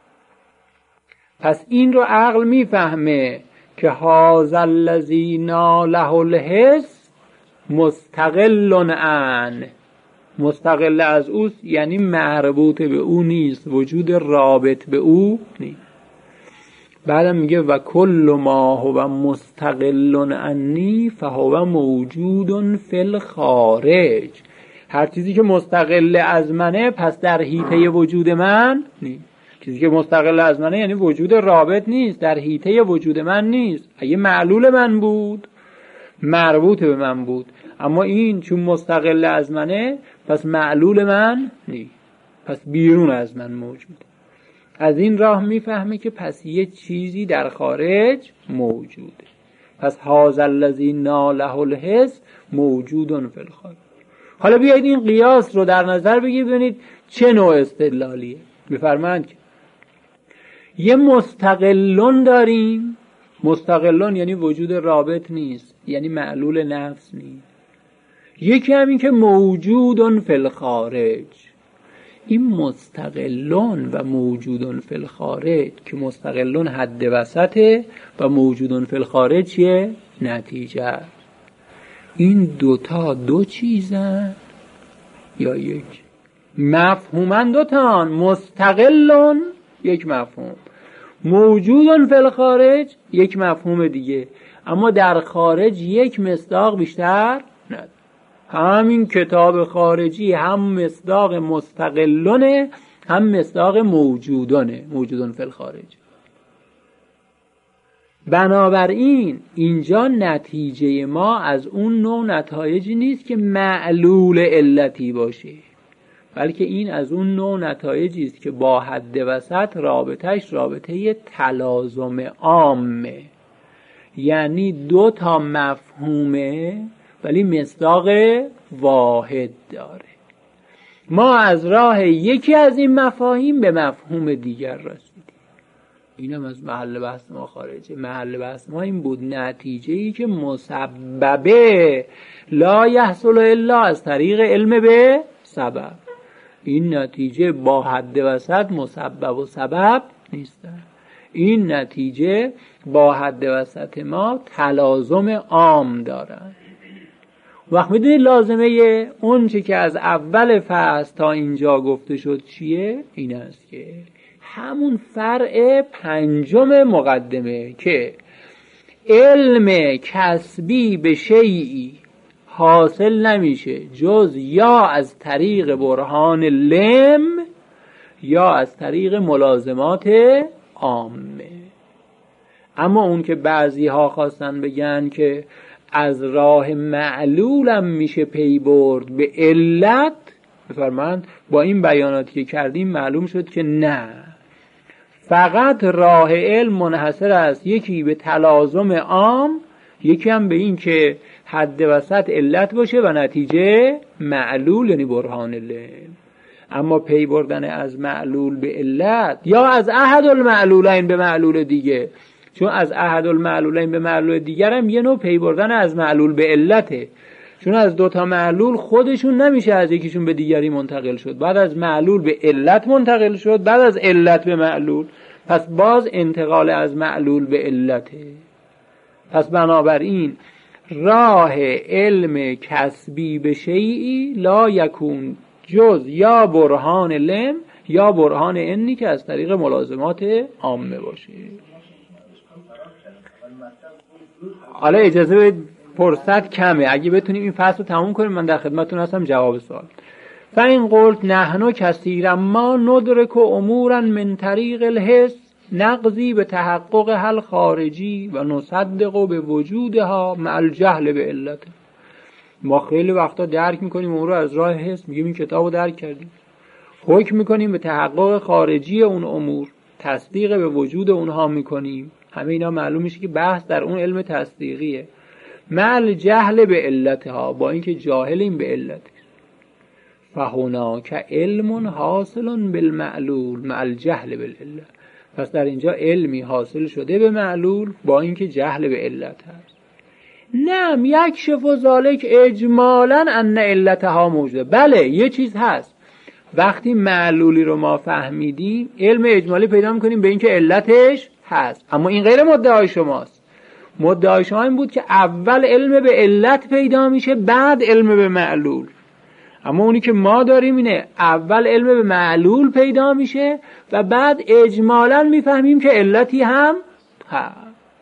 پس این رو عقل میفهمه که هذا الذی ناله الحس مستقل عن، مستقل از اوست، یعنی مربوط به او نیست، وجود رابط به او نیست. بعدم میگه و کل ما هو مستقل عنی فهو موجود فی الخارج. هر چیزی که مستقل از منه پس در حیطه وجود من نیست. چیزی که مستقل از منه یعنی وجود رابط نیست، در حیطه وجود من نیست. اگه معلول من بود مربوط به من بود، اما این چون مستقل از منه پس معلول من نیست، پس بیرون از من موجود. از این راه میفهمه که پس یه چیزی در خارج موجوده. پس هذا الذی ناله الحس موجود فی الخارج. حالا بیایید این قیاس رو در نظر بگیرید ببینید چه نوع استدلالیه. میفرمایند که یه مستقلون داریم. مستقلون یعنی وجود رابط نیست، یعنی معلول نفس نیست. یکی همین که موجودن فی الخارج. این مستقلون و موجودن فی الخارج که مستقلون حد وسطه و موجودن فی الخارج چیه؟ نتیجه. این دوتا دو چیزن یا یک؟ مفهومن دوتان. مستقلون یک مفهوم، موجودن فی الخارج یک مفهوم دیگه، اما در خارج یک مصداق بیشتر نداره. همین کتاب خارجی هم مصداق مستقلونه هم مصداق موجودانه، موجودن فی الخارج. بنابراین اینجا نتیجه ما از اون نوع نتایجی نیست که معلول علتی باشه، بلکه این از اون نوع نتایجی است که با حد وسط رابطهش رابطه تلازم عامه، یعنی دو تا مفهومه ولی مصداق واحد داره. ما از راه یکی از این مفاهیم به مفهوم دیگر رسیدیم. اینم از محل بحث ما خارجه. محل بحث ما این بود نتیجه‌ای که مسببه لا یحصل الا از طریق علم به سبب. این نتیجه با حد وسط مسبب و سبب نیستن. این نتیجه با حد وسط ما تلازم عام دارن. وقت میدونید لازمه اون چه که از اول فصل تا اینجا گفته شد چیه؟ این است که همون فرع پنجم مقدمه که علم کسبی به شیئی حاصل نمیشه جز یا از طریق برهان لم یا از طریق ملازمات عامه. اما اون که بعضی ها خواستن بگن که از راه معلولم میشه پی برد به علت، بفرمایند با این بیاناتی که کردیم معلوم شد که نه، فقط راه علم منحصر است یکی به تلازم عام، یکی هم به این که حد وسط علت باشه و نتیجه معلول یعنی برهان علم. اما پی بردن از معلول به علت یا از احد المعلولین به معلول دیگه، چون از احد المعلولین به معلول دیگر هم یه نوع پی بردن از معلول به علته، چون از دوتا معلول خودشون نمیشه از یکیشون به دیگری منتقل شد، بعد از معلول به علت منتقل شد، بعد از علت به معلول، پس باز انتقال از معلول به علته. پس بنابراین راه علم کسبی به شیئی لا یکون جز یا برهان لم یا برهان انی که از طریق ملازمات عامه باشه. حالا اجازه بدید، فرصت کمه، اگه بتونیم این فصل رو تموم کنیم من در خدمتتون هستم جواب سوال. فین قلت نحنو کثیرا ما ندرک امورا من طریق الحس نقضی به تحقق حل خارجی و نصدق به وجودها مع الجهل به علت. ما خیلی وقتا درک میکنیم امور از راه حس، میگیم این کتاب رو درک کردیم، حکم میکنیم به تحقق خارجی اون امور، تصدیق به وجود اونها میکنیم، همه اینا معلوم میشه که بحث در اون علم تصدیقیه مع الجهل به علتها، با اینکه جاهلیم به علت. فهناک علم حاصل بالمعلول مع الجهل بالعلت. پس در اینجا علمی حاصل شده به معلول با اینکه جهل به علت هست. نعم یکشف ذالک اجمالا ان علتها موجوده. بله یه چیز هست، وقتی معلولی رو ما فهمیدیم علم اجمالی پیدا میکنیم به اینکه علتش هست، اما این غیر مدعای شماست. مدعای شما این بود که اول علم به علت پیدا میشه بعد علم به معلول، اما اونی که ما داریم اینه اول علم به معلول پیدا میشه و بعد اجمالا میفهمیم که علتی هم هست.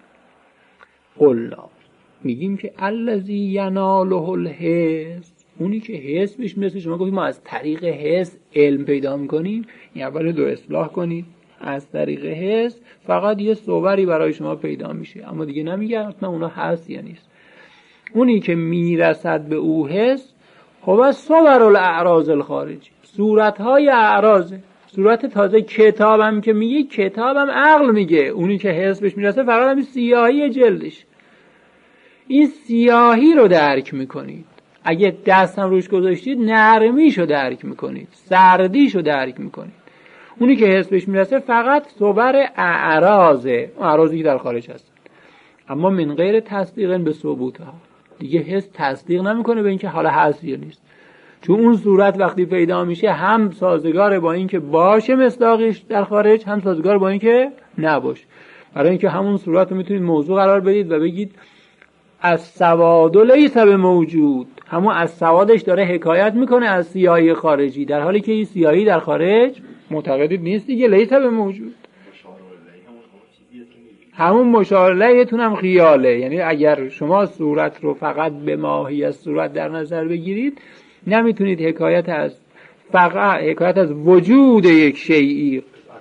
قلنا میگیم که الذی یناله الحس، اونی که حس بهش مثل شما گفتیم ما از طریق حس علم پیدا میکنیم، این اول دو اصلاح کنید، از طریق حس فقط یه صوری برای شما پیدا میشه، اما دیگه نمیگه اصلا اونا هست یا نیست. اونی که میرسد به او حس هو صور الاعراض الخارجی، صورتهای اعراض، صورت تازه کتابم که میگه، کتابم عقل میگه، اونی که حس بهش میرسه فقط همین سیاهی جلدش. این سیاهی رو درک میکنید. اگه دستم روش گذاشتید نرمیشو درک میکنید، سردیشو درک میکنید. اونی که حس بهش میرسه فقط صور اعراضه، اعراضی که در خارج هست. اما من غیر تصدیق به ثبوتها، دیگه حس تصدیق نمیکنه به اینکه حالا هست یا نیست. چون اون صورت وقتی پیدا میشه هم سازگار با اینکه باشه مصداقش در خارج، هم سازگار با اینکه نباشه. برای اینکه همون صورت رو میتونید موضوع قرار بدید و بگید از سواد لیس به موجود، همون از سوادش داره حکایت میکنه از سیاهی خارجی، در حالی که این سیاهی در خارج معتقدید نیست دیگه، لیس به موجود. همون مشار الیه‌تون هم خیاله. یعنی اگر شما صورت رو فقط به ماهیت صورت در نظر بگیرید، نمیتونید حکایت از فقط حکایت از وجود یک شیئی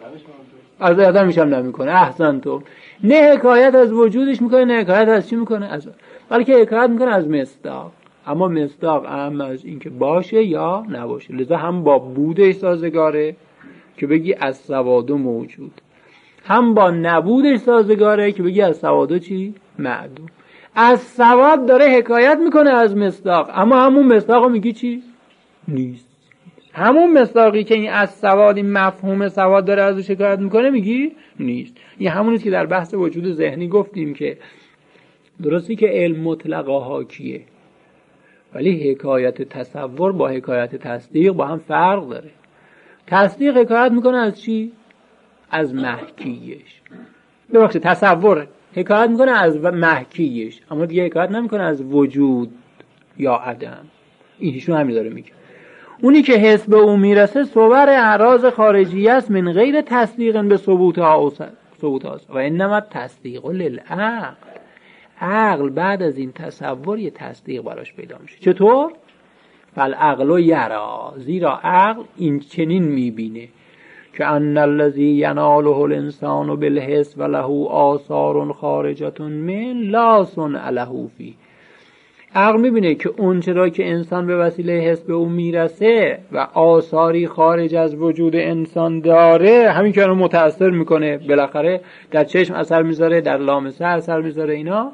از آدمش هم نمیکنه. احسنتم. نه حکایت از وجودش میکنه، نه حکایت از چی میکنه، از بلکه حکایت میکنه از مصداق. اما مصداق اهم از این که باشه یا نباشه. لذا هم با بودش سازگاره که بگی از سوادو موجود، هم با نبودش سازگاره که بگی از سوادو چی؟ معدوم. از سواد داره حکایت میکنه از مصداق، اما همون مصداقو میگی چی؟ نیست. همون مصداقی که این از سواد، این مفهوم سواد داره ازش حکایت میکنه میگی نیست. این همونیست که در بحث وجود ذهنی گفتیم که درستی که علم مطلقا حاکیه، ولی حکایت تصور با حکایت تصدیق با هم فرق داره. تصدیق حکایت میکنه از چی؟ از محکیش. ببخشید تصور حکایت میکنه از محکیش، اما دیگه حکایت نمیکنه از وجود یا عدم. اینشون همین داره میگه. اونی که حس به اون میرسه صور اعراض خارجی است من غیر تصدیق به ثبوتها ثبوتها و انما تصدیق للعقل. عقل بعد از این تصور یه تصدیق براش پیدا میشه. چطور؟ فالعقل یرا، زیرا عقل این چنین میبینه که ان الذی یناله الانسان بالحس و له آثار خارجه من لا صنع له فی. عقل میبینه که اون چرا که انسان به وسیله حس به اون میرسه و آثاری خارج از وجود انسان داره، همین که اونو متأثر میکنه، بالاخره در چشم اثر میذاره، در لامسه اثر میذاره، اینا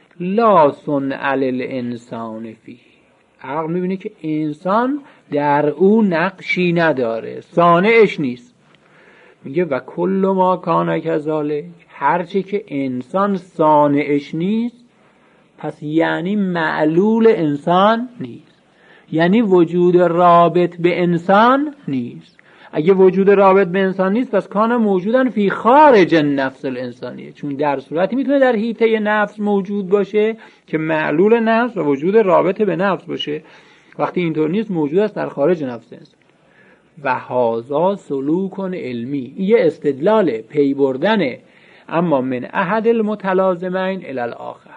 لا صنع للانسان فی. عقل میبینه که انسان در اون نقشی نداره، صانعش نیست. میگه و کل ما کان کذالک، هرچی که انسان صانعش نیست پس یعنی معلول انسان نیست، یعنی وجود رابط به انسان نیست. اگه وجود رابط به انسان نیست پس کان موجودن فی خارج النفس الانسانیه، چون در صورتی میتونه در حیطه نفس موجود باشه که معلول نفس و وجود رابط به نفس باشه. وقتی اینطور نیست موجود است در خارج نفس انسان. و هازا سلوکن علمی، یه استدلال پی بردنه، اما من احد المتلازمین الی الاخر.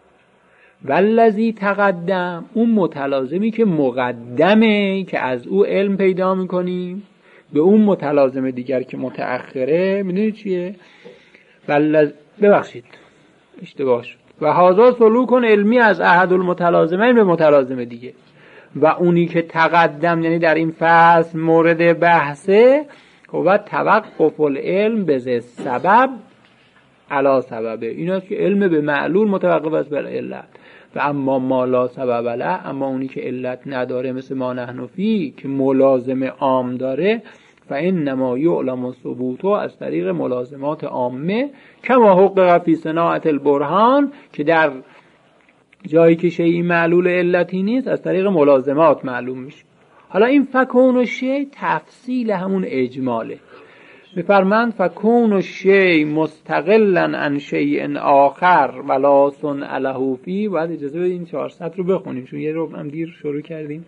والذی تقدم، اون متلازمی که مقدمه که از او علم پیدا میکنیم به اون متلازم دیگر که متأخره، میدونید چیه؟ والذ... ببخشید اشتباه شد. و هازا سلوکن علمی از احد المتلازمین به متلازم دیگه. و اونی که تقدم یعنی در این فصل مورد بحثه و توقف العلم به سبب علا سببه، این است که علم به معلول متوقف است بر علت. و اما ما لا سبب له، اما اونی که علت نداره مثل ما نحن فی که ملازم عام داره، فانما یعلم ثبوته از طریق ملازمات عامه کما حقق فی صناعة البرهان، که در جایی که شیئی معلول علتی نیست از طریق ملازمات معلوم میشه. حالا این فکون و شی تفصیل همون اجماله. میفرمند فکون و شی مستقلا عن شیء آخر ولا صنع له فی. بعد اجازه بدین چهارصد رو بخونیم چون یه رو هم دیر شروع کردیم.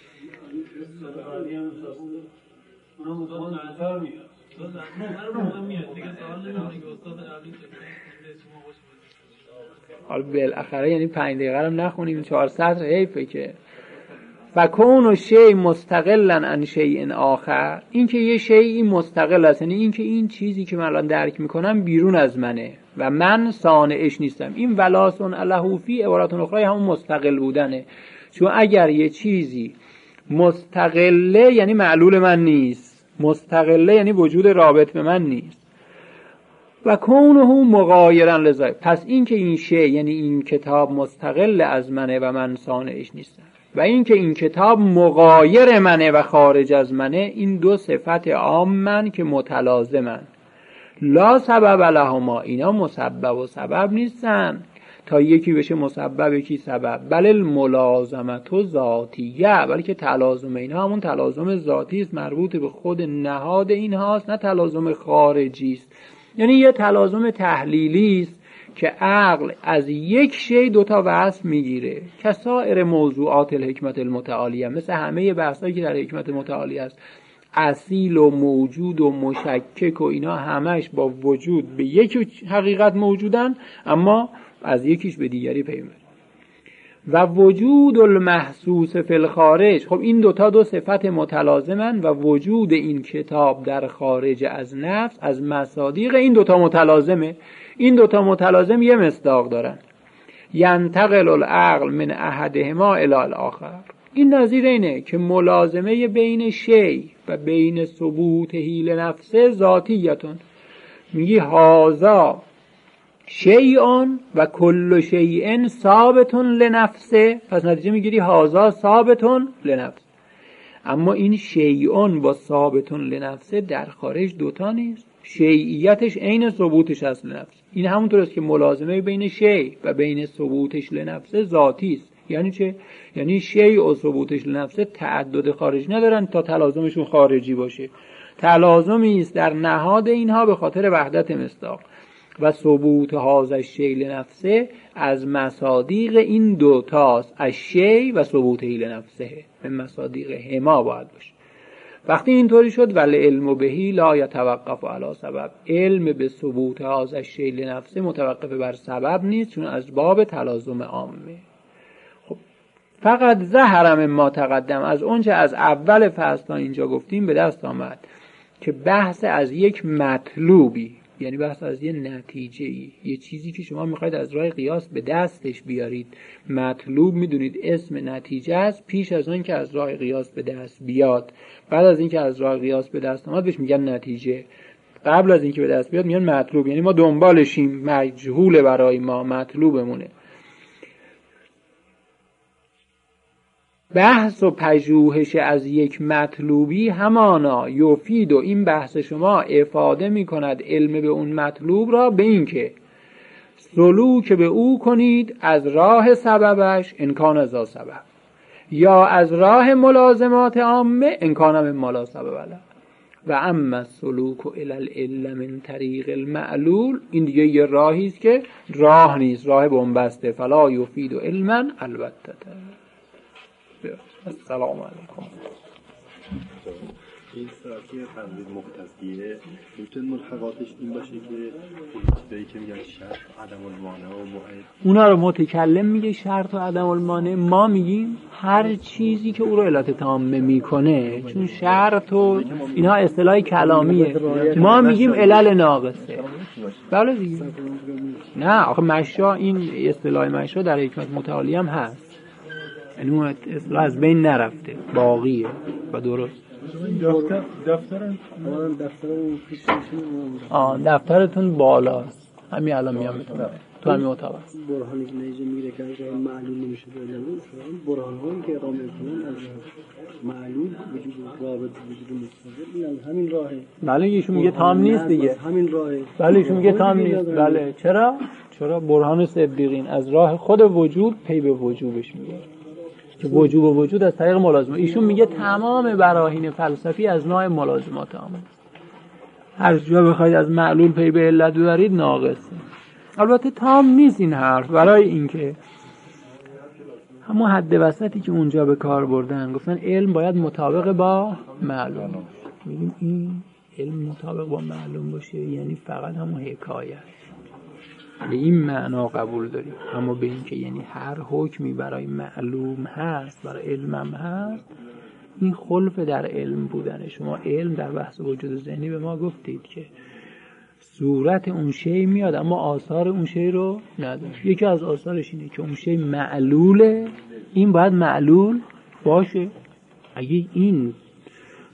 حالا بالاخره یعنی پنج دقیقه هم نخونیم چهارصد حیفه که فکون و شی مستقلا عن شیء آخر، این که یه شیئی مستقل است، یعنی این که این چیزی که من الان درک میکنم بیرون از منه و من صانعش نیستم. این ولا صنع له فی عبارت اخرى همون مستقل بودنه، چون اگر یه چیزی مستقله یعنی معلول من نیست، مستقله یعنی وجود رابط به من نیست. و کونه مغایرا لذا، پس این که این شی یعنی این کتاب مستقل از منه و من صانعش نیستم و این که این کتاب مغایر منه و خارج از منه، این دو صفت عام من که متلازمن. لا سبب لهما، اینا مسبب و سبب نیستن تا یکی بشه مسبب یکی سبب، بل الملازمت ذاتیه، بلکه تلازم اینها همون تلازم ذاتی است، مربوط به خود نهاد اینهاست، نه تلازم خارجی است. یعنی یه تلازم تحلیلی است که عقل از یک شی دوتا وصف میگیره، کسائر موضوعات الحکمت المتعالیه، مثل همه بحثایی که در حکمت متعالیه است، اصیل و موجود و مشکک و اینا همش با وجود به یک حقیقت موجودن، اما از یکیش به دیگری پیوند. و وجود المحسوس فی الخارج، خب این دوتا دو صفت متلازمن و وجود این کتاب در خارج از نفس از مصادیق این دوتا متلازمه. این دوتا متلازم یه مصداق دارن، ینتقل العقل من احدهما الی الاخر. این نظیر اینه که ملازمه بین شی و بین ثبوتهی لنفسه ذاتیتون، میگی هازا شیئون و کل شیئن ثابتون لنفسه، پس نتیجه میگیری هازا ثابتون لنفس. اما این شیئون با ثابتون لنفسه در خارج دوتا نیست، شیعیتش عین ثبوتش است لنفس. این همونطور است که ملازمه بین شی و بین ثبوتش لنفسه ذاتی است. یعنی چه؟ یعنی شیء و ثبوتش لنفسه تعدد خارجی ندارن تا تلازمشون خارجی باشه، تلازمی است در نهاد اینها به خاطر وحدت مصداق. و ثبوت هذا شیء لنفسه از مصادیق این دو تاست، از شیء و ثبوته لنفسه، به مصادیق هما باید باشه. وقتی اینطوری شد ولی علم بهی لا یتوقف علی سبب، علم به ثبوت هذا شیء لنفسه متوقف بر سبب نیست، چون از باب تلازم عامه. خب فقط ظهر ما تقدم، از اونچه از اول فصل تا اینجا گفتیم به دست آمد که بحث از یک مطلوبی، یعنی بحث از یه نتیجه‌ای، یه چیزی که شما میخواید از راه قیاس به دستش بیارید، مطلوب میدونید اسم نتیجه است، پیش از اون که از راه قیاس به دست بیاد. بعد از این که از راه قیاس به دست آمد بهش میگن نتیجه، قبل از این که به دست بیاد میگن مطلوب، یعنی ما دنبالشیم، مجهول برای ما، مطلوبمونه. بحث و پژوهش از یک مطلوبی همانا یفید، و این بحث شما افاده می کند علم به اون مطلوب را به این که سلوک به او کنید از راه سببش امکان از سبب، یا از راه ملازمات عامه امکان من ملا سبب له. و اما سلوک الی العلم من طریق المعلول، این دیگه یه راهی است که راه نیست، راه بنبسته، فلا یفید علما البته. السلام علیکم. این سراکی تنظیم مقتصدیه میتونه ملحقاتش این باشه که اون چیزایی که میگن شرط و عدم المانع و معید، اونا رو متکلم میگه شرط و عدم المانع، ما میگیم هر چیزی که او رو علت تامه میکنه، چون شرط و اینا اصطلاح کلامیه، ما میگیم علل ناقصه. بله دیگه. نه آخه مشا، این اصطلاح مشا در حکمت متعالیه هم هست، یعنی اون اصطلاح از بین نرفته، باقیه و درست. دفتر دفترم آه دفترتون بالاست، همین الان میام بتونم تو همین اتاق است. برهانی که نیجه میگیره که از معلول نمیشه بودن، برهان هایی که اقامه کنن از معلول وجود رابط وجود مستقل، این از همین راهه. بله ایشون میگه تام نیست دیگه، همین راهه. بله ایشون میگه تام نیست. بله چرا؟ چرا برهان صدیقین از راه خود وجود پی به وجوبش میگه که وجوب و وجود از طریق ملازمه. ایشون میگه تمام براهین فلسفی از نوع ملازمات آمده، هر جا بخواید از معلول پی به علت ببرید ناقصه. البته تام نیست این حرف، برای اینکه همون حد وسطی که اونجا به کار بردن، گفتن علم باید مطابق با معلوم. میگیم این علم مطابق با معلوم باشه یعنی فقط همون حکایت، به این معنا قبول داریم. اما به این که یعنی هر حکمی برای معلوم هست برای علمم هست، این خلف در علم بودن. شما علم در بحث وجود ذهنی به ما گفتید که صورت اون شی میاد اما آثار اون شی رو نداره. یکی از آثارش اینه که اون شی معلوله، این باید معلول باشه. اگه این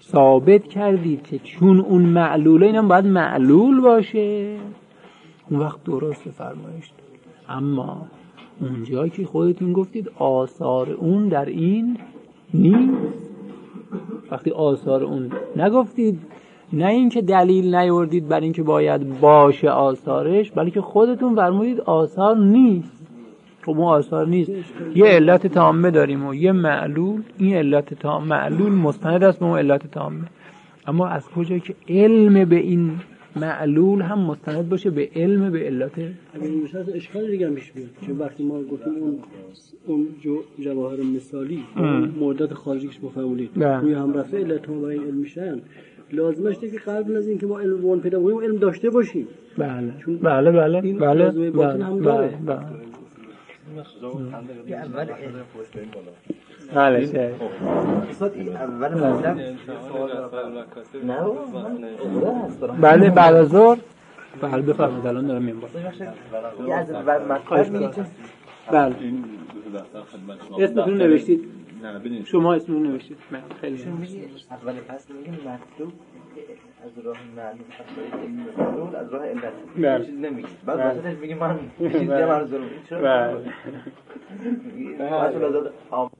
ثابت کردید که چون اون معلوله اینم باید معلول باشه، اون وقت درست فرمایش داد. اما اونجایی که خودتون گفتید آثار اون در این نیست، وقتی آثار اون نگفتید، نه اینکه دلیل نیاوردید بر اینکه باید باشه آثارش، بلکه خودتون فرمودید آثار نیست. خب اون آثار نیست، یه علت تامه داریم و یه معلول، این علت تام معلول مستند است به اون علت تامه. اما از کجا که علم به این معلول هم مستند باشه به علم به علت؟ همین میشه از اشکال دیگه هم پیش بیاد که وقتی ما گفتیم اون اون جو جواهر مثالی مردات خارجیش مفعولید روی هم رفع علت ها با این علم میشن، لازمش اینه که قبل از اینکه ما علم وان پیدا کنیم علم داشته باشیم. بله بله بله بله بله بله اول بله چه اول مطلب نه بله بعد از ظهر بله بفرمایید الان دارم میام یه از مطلب میگه بله اسمتون نوشتید؟ نه ببینید شما اسمتون نوشتید؟ خیلی اول پس میگیم مطلوب از راه معلوم از راه علت چیز نمیگه، بعد واسطش میگه من چیزی منظورم این چرا؟ بله بله